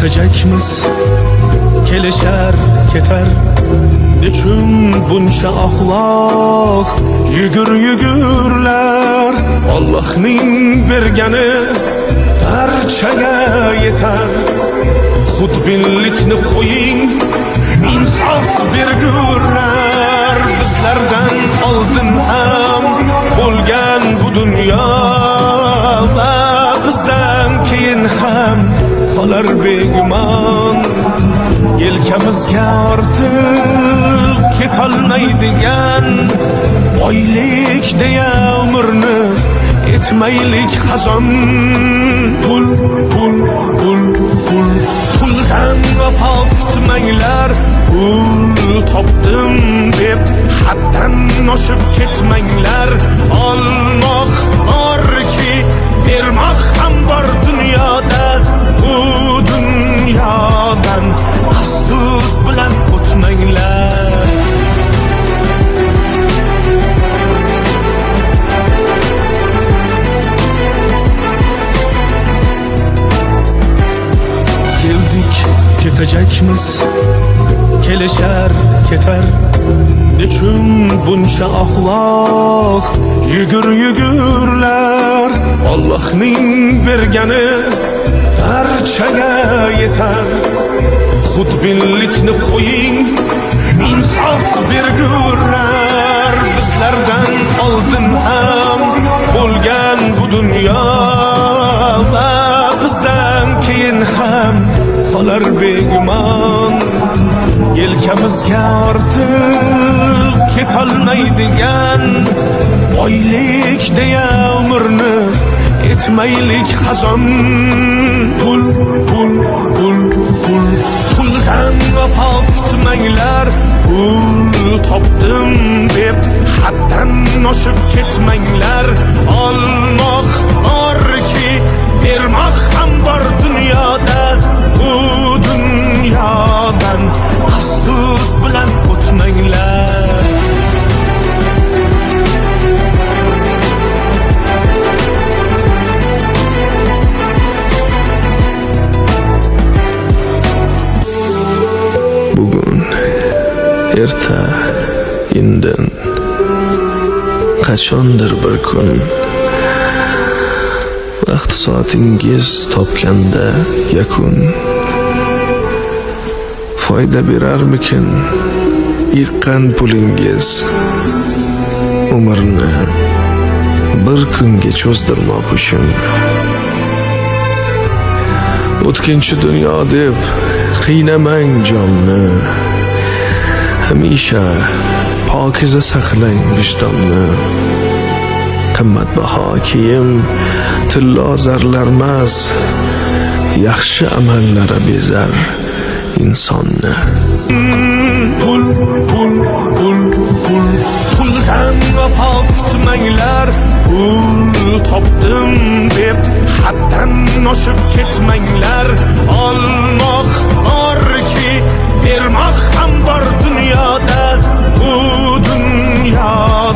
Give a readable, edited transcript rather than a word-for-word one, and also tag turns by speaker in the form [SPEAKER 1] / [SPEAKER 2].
[SPEAKER 1] ketacakmiz, kelishar ketar. Nechun buncha axloq yugurlar, Allohning bergani barchaga yetar. Xudbinlikni qo'ying, insof bergurlar. Bizlardan oldin ham bo'lgan bu dunyo va bizdan keyin ham qolar begumon. Yelkamizga ortib ketolmaydigan boylik deya umrni etmaylik xazon. Pul, pul, pul, pul, puldan vafo kutmanglar. Pul topdim deb haddan oshib ketmanglar. Olmoq borki, bermoq ham bor dunyoda. Bu dunyodan afsus bilan o'tmanglar. Keldik, ketacakmiz, kelishar ketar. Nechun buncha axloq yugurlar, Allohning bergani barchaga yetar. Xudbinlikni qo'ying, insof bergurlar. Bizlardan oldin ham bo'lgan bu dunyo va bizdan keyin ham qolar begumon. Yelkamizga ortib ketolmaydigan boylik deya umrni etmaylik xazon. Pul, pul, pul, pul, puldan vafo kutmanglar. Pul topdim deb haddan oshib ketmanglar. Olmoq borki, bermoq ham bor dunyoda. Bu dunyodan afsus bilan o'tmanglar.
[SPEAKER 2] Bugun, erta, indin, qachondir bir kun vaqt soatingiz topganda yakun foyda berarmikin yiqqan pulingiz? Umrni bir kunga cho'zdirmoq uchun o'tkinchi dunyo deb qiynamang jonni. Hamisha pokiza saqlang vijdonni. Qimmatbaho kiyim tillo zarlarmas, yaxshi amallari bezar insonni.
[SPEAKER 1] Pul, pul, pul, pul, puldan vafo kutmanglar. Pul topdim deb haddan oshib ketmanglar. Olmoq borki, bermoq ham bor dunyoda. Bu dunyodan